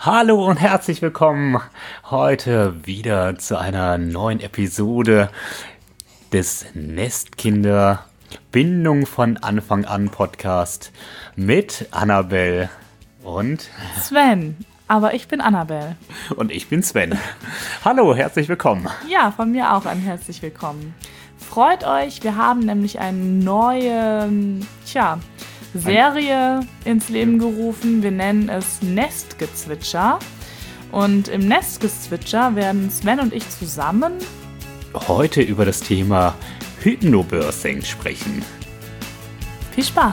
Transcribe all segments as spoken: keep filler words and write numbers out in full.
Hallo und herzlich willkommen heute wieder zu einer neuen Episode des Nestkinder Bindung von Anfang an Podcast mit Annabelle und Sven. Aber ich bin Annabelle. Und ich bin Sven. Hallo, herzlich willkommen. Ja, von mir auch ein herzlich willkommen. Freut euch, wir haben nämlich eine neue, tja, Serie ins Leben gerufen. Wir nennen es Nestgezwitscher. Und im Nestgezwitscher werden Sven und ich zusammen heute über das Thema Hypnobirthing sprechen. Viel Spaß!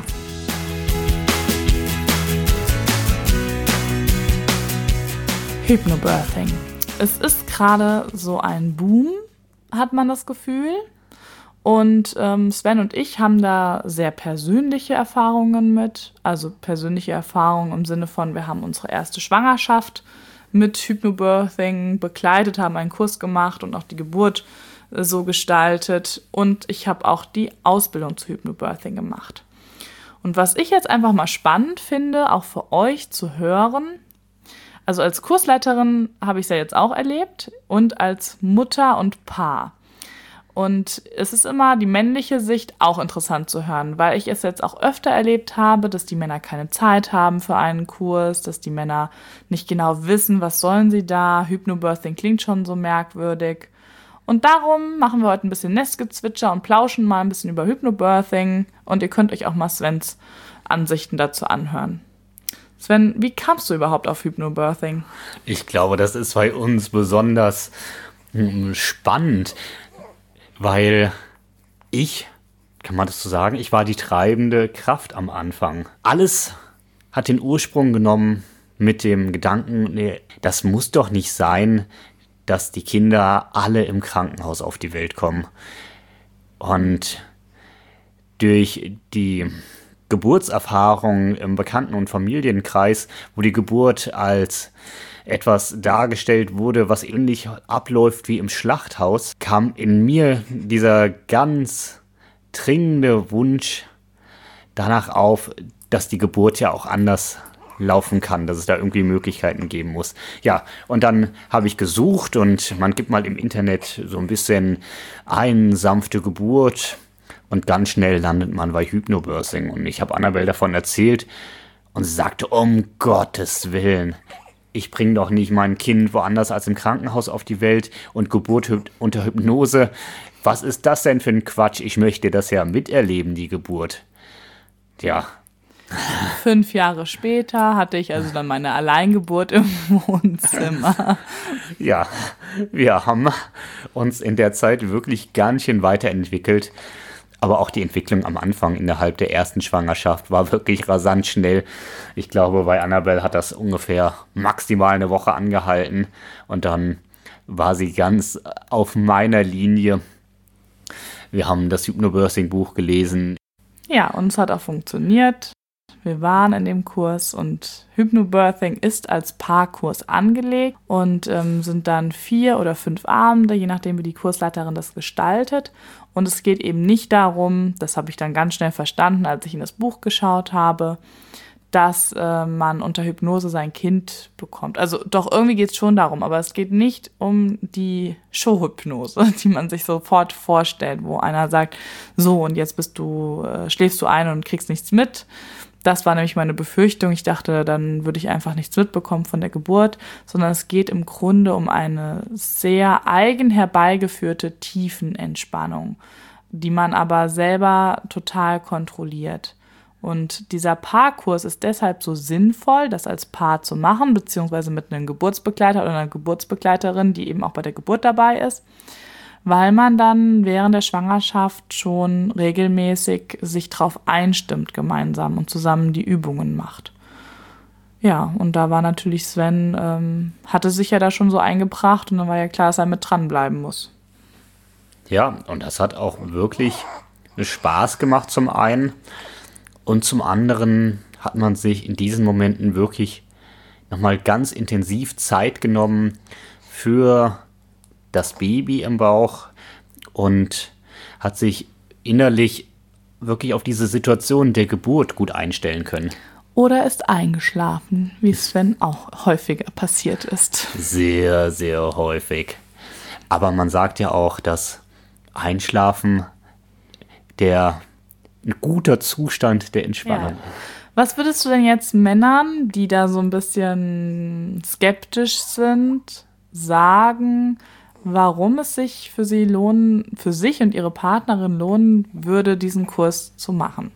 Hypnobirthing. Es ist gerade so ein Boom, hat man das Gefühl. Und ähm, Sven und ich haben da sehr persönliche Erfahrungen mit. Also persönliche Erfahrungen im Sinne von, wir haben unsere erste Schwangerschaft mit Hypnobirthing begleitet, haben einen Kurs gemacht und auch die Geburt äh, so gestaltet. Und ich habe auch die Ausbildung zu Hypnobirthing gemacht. Und was ich jetzt einfach mal spannend finde, auch für euch zu hören, also als Kursleiterin habe ich es ja jetzt auch erlebt und als Mutter und Paar. Und es ist immer die männliche Sicht auch interessant zu hören, weil ich es jetzt auch öfter erlebt habe, dass die Männer keine Zeit haben für einen Kurs, dass die Männer nicht genau wissen, was sollen sie da. Hypnobirthing klingt schon so merkwürdig. Und darum machen wir heute ein bisschen Nestgezwitscher und plauschen mal ein bisschen über Hypnobirthing. Und ihr könnt euch auch mal Svens Ansichten dazu anhören. Sven, wie kamst du überhaupt auf Hypnobirthing? Ich glaube, das ist bei uns besonders spannend. Weil ich, kann man das so sagen, ich war die treibende Kraft am Anfang. Alles hat den Ursprung genommen mit dem Gedanken, nee, das muss doch nicht sein, dass die Kinder alle im Krankenhaus auf die Welt kommen. Und durch die Geburtserfahrung im Bekannten- und Familienkreis, wo die Geburt als etwas dargestellt wurde, was ähnlich abläuft wie im Schlachthaus, kam in mir dieser ganz dringende Wunsch danach auf, dass die Geburt ja auch anders laufen kann, dass es da irgendwie Möglichkeiten geben muss. Ja, und dann habe ich gesucht und man gibt mal im Internet so ein bisschen ein, sanfte Geburt und ganz schnell landet man bei Hypnobirthing. Und ich habe Annabelle davon erzählt und sie sagte, um Gottes Willen, ich bringe doch nicht mein Kind woanders als im Krankenhaus auf die Welt und Geburt hy- unter Hypnose. Was ist das denn für ein Quatsch? Ich möchte das ja miterleben, die Geburt. Tja. Fünf Jahre später hatte ich also dann meine Alleingeburt im Wohnzimmer. Ja, wir haben uns in der Zeit wirklich ganz schön weiterentwickelt. Aber auch die Entwicklung am Anfang innerhalb der ersten Schwangerschaft war wirklich rasant schnell. Ich glaube, bei Annabelle hat das ungefähr maximal eine Woche angehalten. Und dann war sie ganz auf meiner Linie. Wir haben das Hypnobirthing-Buch gelesen. Ja, und es hat auch funktioniert. Wir waren in dem Kurs und Hypnobirthing ist als Paarkurs angelegt und ähm, sind dann vier oder fünf Abende, je nachdem wie die Kursleiterin das gestaltet. Und es geht eben nicht darum, das habe ich dann ganz schnell verstanden, als ich in das Buch geschaut habe, dass äh, man unter Hypnose sein Kind bekommt. Also doch, irgendwie geht es schon darum, aber es geht nicht um die Showhypnose, die man sich sofort vorstellt, wo einer sagt, so und jetzt bist du, äh, schläfst du ein und kriegst nichts mit. Das war nämlich meine Befürchtung. Ich dachte, dann würde ich einfach nichts mitbekommen von der Geburt, sondern es geht im Grunde um eine sehr eigen herbeigeführte Tiefenentspannung, die man aber selber total kontrolliert. Und dieser Paarkurs ist deshalb so sinnvoll, das als Paar zu machen, beziehungsweise mit einem Geburtsbegleiter oder einer Geburtsbegleiterin, die eben auch bei der Geburt dabei ist, weil man dann während der Schwangerschaft schon regelmäßig sich drauf einstimmt gemeinsam und zusammen die Übungen macht. Ja, und da war natürlich Sven, ähm, hatte sich ja da schon so eingebracht und dann war ja klar, dass er mit dranbleiben muss. Ja, und das hat auch wirklich Spaß gemacht zum einen und zum anderen hat man sich in diesen Momenten wirklich nochmal ganz intensiv Zeit genommen für das Baby im Bauch und hat sich innerlich wirklich auf diese Situation der Geburt gut einstellen können. Oder ist eingeschlafen, wie Sven auch häufiger passiert ist. Sehr, sehr häufig. Aber man sagt ja auch, dass Einschlafen der ein guter Zustand der Entspannung. Ja. Was würdest du denn jetzt Männern, die da so ein bisschen skeptisch sind, sagen, warum es sich für sie lohnen, für sich und ihre Partnerin lohnen würde, diesen Kurs zu machen?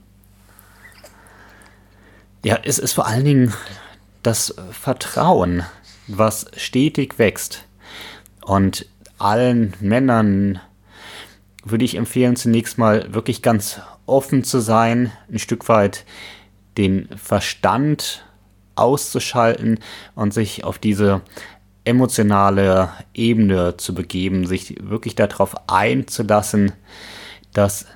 Ja, es ist vor allen Dingen das Vertrauen, was stetig wächst. Und allen Männern würde ich empfehlen, zunächst mal wirklich ganz offen zu sein, ein Stück weit den Verstand auszuschalten und sich auf diese emotionale Ebene zu begeben, sich wirklich darauf einzulassen, dass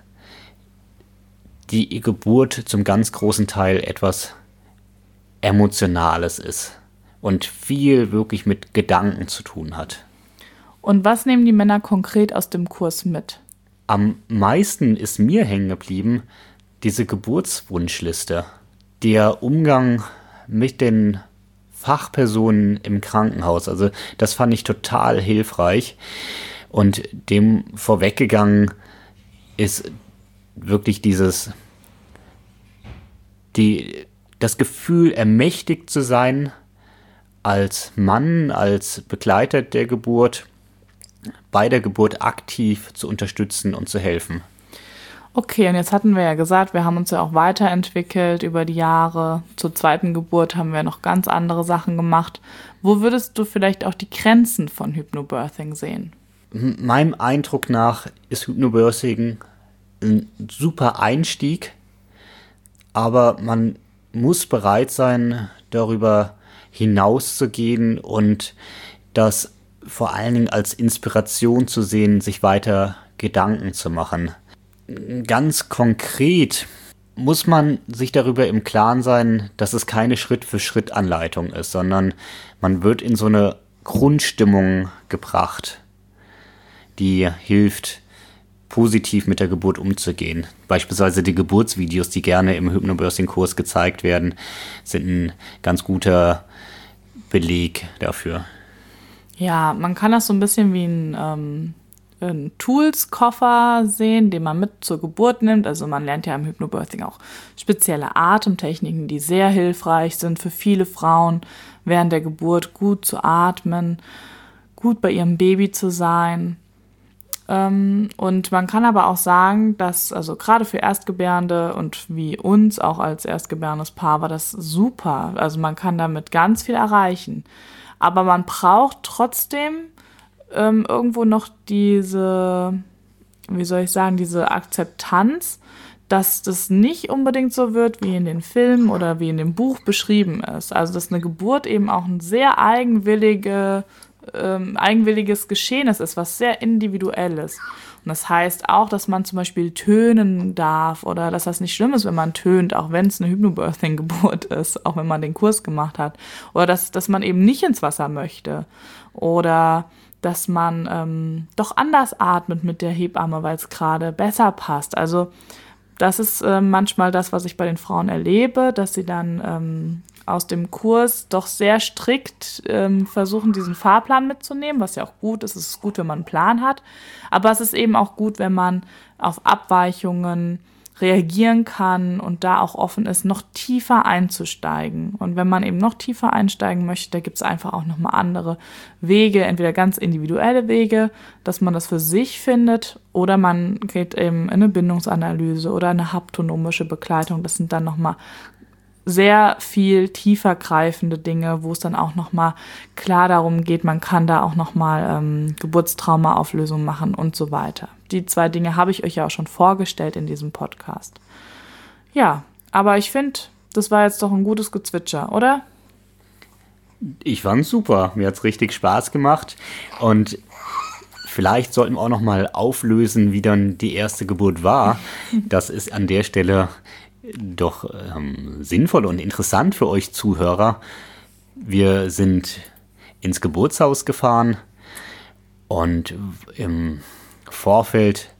die Geburt zum ganz großen Teil etwas Emotionales ist und viel wirklich mit Gedanken zu tun hat. Und was nehmen die Männer konkret aus dem Kurs mit? Am meisten ist mir hängen geblieben diese Geburtswunschliste. Der Umgang mit den Fachpersonen im Krankenhaus. Also das fand ich total hilfreich. Und dem vorweggegangen ist wirklich dieses, die, das Gefühl, ermächtigt zu sein als Mann, als Begleiter der Geburt, bei der Geburt aktiv zu unterstützen und zu helfen. Okay, und jetzt hatten wir ja gesagt, wir haben uns ja auch weiterentwickelt über die Jahre. Zur zweiten Geburt haben wir noch ganz andere Sachen gemacht. Wo würdest du vielleicht auch die Grenzen von Hypnobirthing sehen? Meinem Eindruck nach ist Hypnobirthing ein super Einstieg, aber man muss bereit sein, darüber hinauszugehen und das vor allen Dingen als Inspiration zu sehen, sich weiter Gedanken zu machen. Ganz konkret muss man sich darüber im Klaren sein, dass es keine Schritt-für-Schritt-Anleitung ist, sondern man wird in so eine Grundstimmung gebracht, die hilft, positiv mit der Geburt umzugehen. Beispielsweise die Geburtsvideos, die gerne im Hypnobirthing-Kurs gezeigt werden, sind ein ganz guter Beleg dafür. Ja, man kann das so ein bisschen wie ein, ähm, ein Tools-Koffer sehen, den man mit zur Geburt nimmt. Also man lernt ja im Hypnobirthing auch spezielle Atemtechniken, die sehr hilfreich sind für viele Frauen während der Geburt, gut zu atmen, gut bei ihrem Baby zu sein. Ähm, und man kann aber auch sagen, dass, also gerade für Erstgebärende und wie uns auch als erstgebärendes Paar war das super. Also man kann damit ganz viel erreichen. Aber man braucht trotzdem ähm, irgendwo noch diese, wie soll ich sagen, diese Akzeptanz, dass das nicht unbedingt so wird, wie in den Filmen oder wie in dem Buch beschrieben ist. Also dass eine Geburt eben auch ein sehr eigenwillige, ähm, eigenwilliges Geschehnis ist, was sehr individuell ist. Und das heißt auch, dass man zum Beispiel tönen darf oder dass das nicht schlimm ist, wenn man tönt, auch wenn es eine Hypnobirthing-Geburt ist, auch wenn man den Kurs gemacht hat. Oder dass, dass man eben nicht ins Wasser möchte. Oder dass man ähm, doch anders atmet mit der Hebamme, weil es gerade besser passt. Also das ist äh, manchmal das, was ich bei den Frauen erlebe, dass sie dann ähm, aus dem Kurs doch sehr strikt ähm, versuchen, diesen Fahrplan mitzunehmen, was ja auch gut ist. Es ist gut, wenn man einen Plan hat. Aber es ist eben auch gut, wenn man auf Abweichungen reagieren kann und da auch offen ist, noch tiefer einzusteigen. Und wenn man eben noch tiefer einsteigen möchte, da gibt es einfach auch nochmal andere Wege, entweder ganz individuelle Wege, dass man das für sich findet, oder man geht eben in eine Bindungsanalyse oder eine haptonomische Begleitung. Das sind dann nochmal sehr viel tiefer greifende Dinge, wo es dann auch nochmal klar darum geht, man kann da auch nochmal ähm, Geburtstrauma-Auflösung machen und so weiter. Die zwei Dinge habe ich euch ja auch schon vorgestellt in diesem Podcast. Ja, aber ich finde, das war jetzt doch ein gutes Gezwitscher, oder? Ich fand's super. Mir hat's richtig Spaß gemacht. Und vielleicht sollten wir auch noch mal auflösen, wie dann die erste Geburt war. Das ist an der Stelle doch ähm, sinnvoll und interessant für euch Zuhörer. Wir sind ins Geburtshaus gefahren und im Vorfeld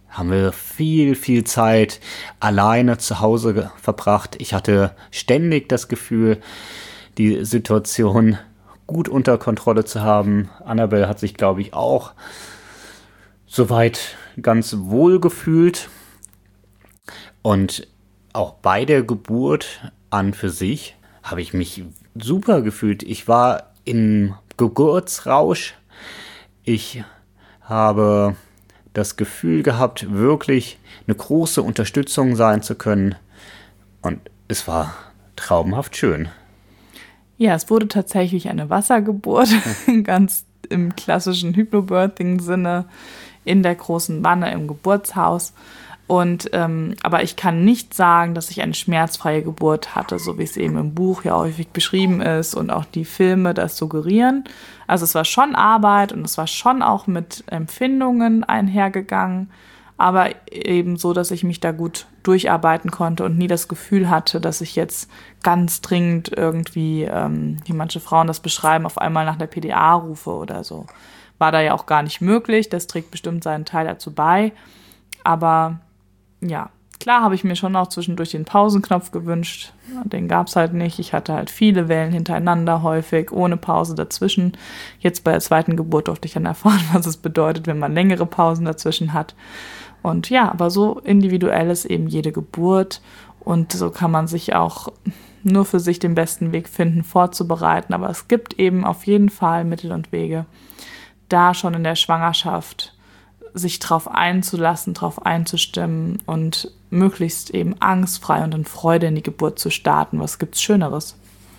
haben wir viel, viel Zeit alleine zu Hause ge- verbracht. Ich hatte ständig das Gefühl, die Situation gut unter Kontrolle zu haben. Annabelle hat sich, glaube ich, auch soweit ganz wohl gefühlt. Und auch bei der Geburt an für sich habe ich mich super gefühlt. Ich war im Geburtsrausch. Ich habe das Gefühl gehabt, wirklich eine große Unterstützung sein zu können. Und es war traumhaft schön. Ja, es wurde tatsächlich eine Wassergeburt, ganz im klassischen Hypnobirthing-Sinne, in der großen Wanne im Geburtshaus. Und, ähm, aber ich kann nicht sagen, dass ich eine schmerzfreie Geburt hatte, so wie es eben im Buch ja häufig beschrieben ist und auch die Filme das suggerieren. Also es war schon Arbeit und es war schon auch mit Empfindungen einhergegangen, aber eben so, dass ich mich da gut durcharbeiten konnte und nie das Gefühl hatte, dass ich jetzt ganz dringend irgendwie, ähm, wie manche Frauen das beschreiben, auf einmal nach der P D A rufe oder so. War da ja auch gar nicht möglich, das trägt bestimmt seinen Teil dazu bei, aber ja, klar habe ich mir schon auch zwischendurch den Pausenknopf gewünscht. Den gab es halt nicht. Ich hatte halt viele Wellen hintereinander häufig, ohne Pause dazwischen. Jetzt bei der zweiten Geburt durfte ich dann erfahren, was es bedeutet, wenn man längere Pausen dazwischen hat. Und ja, aber so individuell ist eben jede Geburt. Und so kann man sich auch nur für sich den besten Weg finden, vorzubereiten. Aber es gibt eben auf jeden Fall Mittel und Wege, da schon in der Schwangerschaft sich drauf einzulassen, drauf einzustimmen und möglichst eben angstfrei und in Freude in die Geburt zu starten. Was gibt's Schöneres?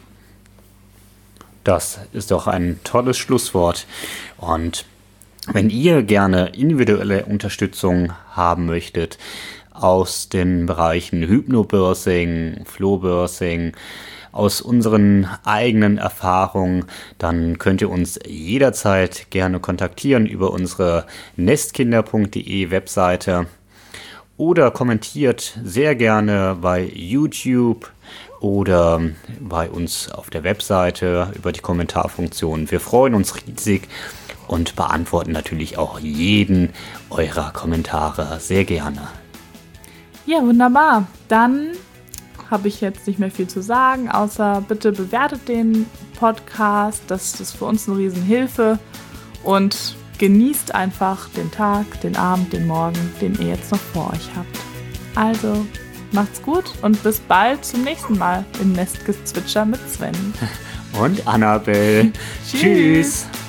Das ist doch ein tolles Schlusswort. Und wenn ihr gerne individuelle Unterstützung haben möchtet aus den Bereichen Hypnobirthing, Flow-Birthing, aus unseren eigenen Erfahrungen, dann könnt ihr uns jederzeit gerne kontaktieren über unsere nestkinder punkt de Webseite oder kommentiert sehr gerne bei YouTube oder bei uns auf der Webseite über die Kommentarfunktion. Wir freuen uns riesig und beantworten natürlich auch jeden eurer Kommentare sehr gerne. Ja, wunderbar. Dann habe ich jetzt nicht mehr viel zu sagen, außer bitte bewertet den Podcast. Das ist für uns eine Riesenhilfe. Und genießt einfach den Tag, den Abend, den Morgen, den ihr jetzt noch vor euch habt. Also, macht's gut und bis bald zum nächsten Mal im Nestgezwitscher mit Sven. Und Annabelle. Tschüss.